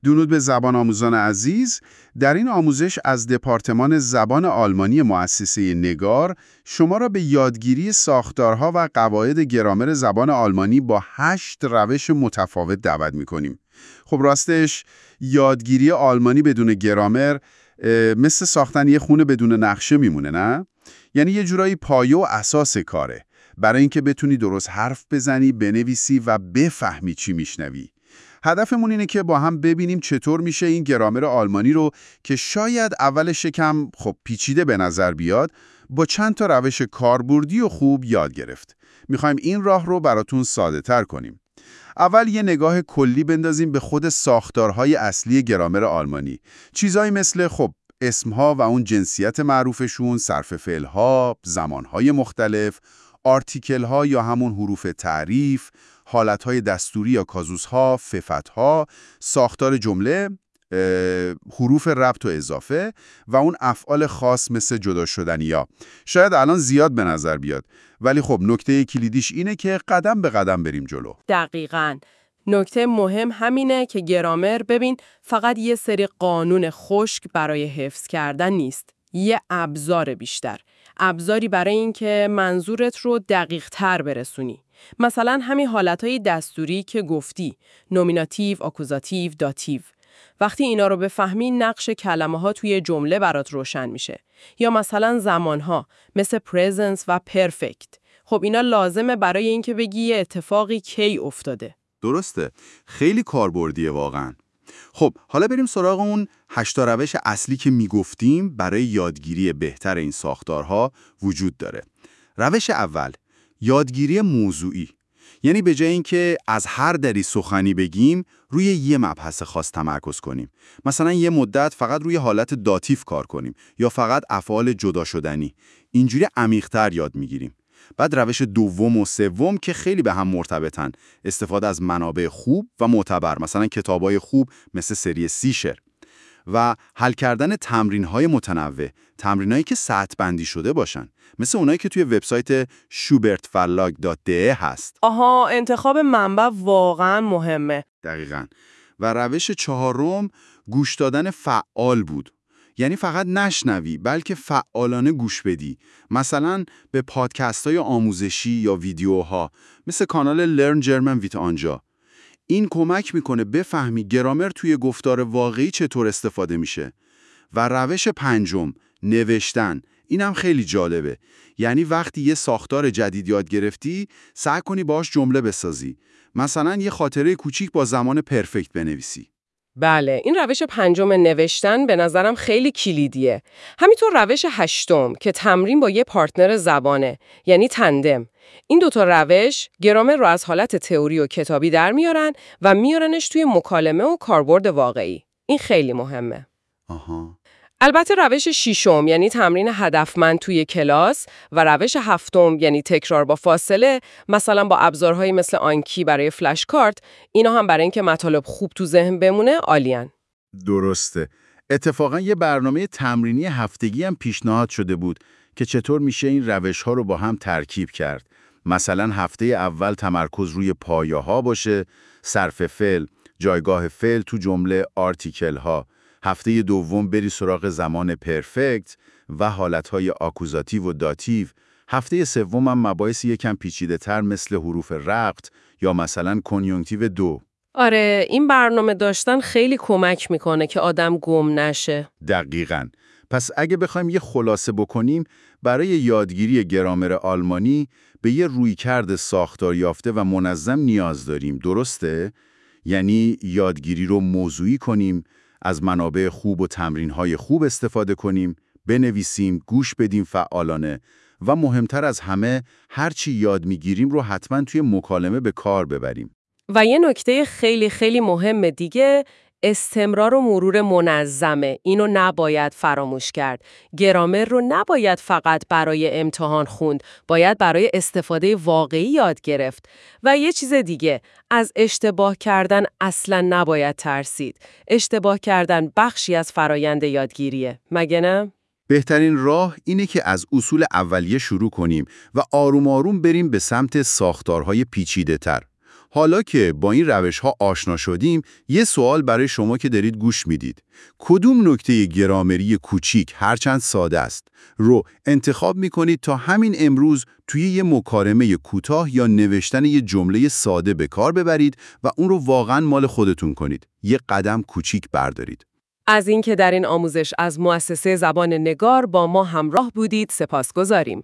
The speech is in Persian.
درود به زبان آموزان عزیز. در این آموزش از دپارتمان زبان آلمانی مؤسسه نگار شما را به یادگیری ساختارها و قواعد گرامر زبان آلمانی با 8 روش متفاوت دعوت می‌کنیم. خب راستش یادگیری آلمانی بدون گرامر مثل ساختن یه خونه بدون نقشه میمونه، نه؟ یعنی یه جورایی پایه و اساس کاره، برای اینکه بتونی درست حرف بزنی، بنویسی و بفهمی چی میشنوی. هدفمون اینه که با هم ببینیم چطور میشه این گرامر آلمانی رو که شاید اولش کم پیچیده به نظر بیاد با چند تا روش کاربردی و خوب یاد گرفت. میخوایم این راه رو براتون ساده تر کنیم. اول یه نگاه کلی بندازیم به خود ساختارهای اصلی گرامر آلمانی. چیزایی مثل اسمها و اون جنسیت معروفشون، صرف فعلها، زمانهای مختلف، آرتیکل‌ها یا همون حروف تعریف، حالتهای دستوری یا کازوس‌ها، ففت‌ها، ساختار جمله، حروف ربط و اضافه و اون افعال خاص مثل جدا شدنی‌ها. شاید الان زیاد به نظر بیاد، ولی نکته کلیدیش اینه که قدم به قدم بریم جلو. دقیقاً. نکته مهم همینه که گرامر فقط یه سری قانون خشک برای حفظ کردن نیست. یه ابزار بیشتر. ابزاری برای این که منظورت رو دقیق تر برسونی. مثلا همین حالتهای دستوری که گفتی، نومیناتیو، آکوزاتیو، داتیو. وقتی اینا رو بفهمی نقش کلمه ها توی جمله برات روشن میشه. یا مثلا زمانها مثل presence و perfect. اینا لازمه برای اینکه بگی یه اتفاقی کی افتاده. درسته. خیلی کاربردیه واقعاً. حالا بریم سراغ اون 8 روش اصلی که میگفتیم برای یادگیری بهتر این ساختارها وجود داره. روش اول، یادگیری موضوعی. یعنی به جای اینکه از هر دری سخنی بگیم، روی یه مبحث خاص تمرکز کنیم. مثلا یه مدت فقط روی حالت داتیو کار کنیم یا فقط افعال جدا شدنی. اینجوری عمیق‌تر یاد میگیریم. بعد روش دوم و سوم که خیلی به هم مرتبطن، استفاده از منابع خوب و معتبر، مثلا کتابای خوب مثل سری سیشر و حل کردن تمرین‌های متنوع، تمرینایی که سطح بندی شده باشن، مثل اونایی که توی وبسایت schubertverlag.de هست. آها، انتخاب منبع واقعا مهمه. دقیقاً. و روش چهارم گوش دادن فعال بود. یعنی فقط نشنوی بلکه فعالانه گوش بدی. مثلا به پادکست‌های آموزشی یا ویدیوها مثل کانال Learn German with آنجا. این کمک میکنه بفهمی گرامر توی گفتار واقعی چطور استفاده میشه. و روش پنجم، نوشتن. اینم خیلی جالبه. یعنی وقتی یه ساختار جدید یاد گرفتی، سعی کنی باهاش جمله بسازی. مثلا یه خاطره کوچیک با زمان پرفکت بنویسی. بله، این روش پنجم نوشتن به نظرم خیلی کلیدیه. همینطور روش هشتم که تمرین با یه پارتنر زبانه، یعنی تندم. این دوتا روش گرامر رو از حالت تئوری و کتابی در میارن و میارنش توی مکالمه و کاربرد واقعی. این خیلی مهمه. آها. البته روش ششم یعنی تمرین هدفمند توی کلاس و روش هفتم یعنی تکرار با فاصله، مثلا با ابزارهایی مثل آنکی برای فلش کارت، اینا هم برای اینکه مطالب خوب تو ذهن بمونه عالیان. درسته. اتفاقا یه برنامه تمرینی هفتگی هم پیشنهاد شده بود که چطور میشه این روش‌ها رو با هم ترکیب کرد. مثلا هفته اول تمرکز روی پایه‌ها باشه، صرف فعل، جایگاه فعل تو جمله، آرتیکل ها. هفته دوم بری سراغ زمان پرفکت و حالتهای آکوزاتیو و داتیو. هفته سوم هم مباحث یکم پیچیده‌تر مثل حروف ربط یا مثلا کنیونکتیو 2. آره، این برنامه داشتن خیلی کمک میکنه که آدم گم نشه. دقیقاً. پس اگه بخوایم یه خلاصه بکنیم، برای یادگیری گرامر آلمانی به یه رویکرد ساختار یافته و منظم نیاز داریم، درسته؟ یعنی یادگیری رو موضوعی کنیم، از منابع خوب و تمرین‌های خوب استفاده کنیم، بنویسیم، گوش بدیم فعالانه و مهمتر از همه، هرچی یاد میگیریم رو حتماً توی مکالمه به کار ببریم. و یه نکته خیلی خیلی مهم دیگه، استمرار و مرور منظمه. اینو نباید فراموش کرد. گرامر رو نباید فقط برای امتحان خوند، باید برای استفاده واقعی یاد گرفت. و یه چیز دیگه، از اشتباه کردن اصلا نباید ترسید. اشتباه کردن بخشی از فرایند یادگیریه، مگه نه؟ بهترین راه اینه که از اصول اولیه شروع کنیم و آروم آروم بریم به سمت ساختارهای پیچیده‌تر. حالا که با این روش‌ها آشنا شدیم، یه سوال برای شما که دارید گوش میدید. کدوم نکته گرامری کوچیک هرچند ساده است رو انتخاب می‌کنید تا همین امروز توی یه مکالمه کوتاه یا نوشتن یه جمله ساده به کار ببرید و اون رو واقعاً مال خودتون کنید. یه قدم کوچیک بردارید. از اینکه در این آموزش از مؤسسه زبان نگار با ما همراه بودید سپاسگزاریم.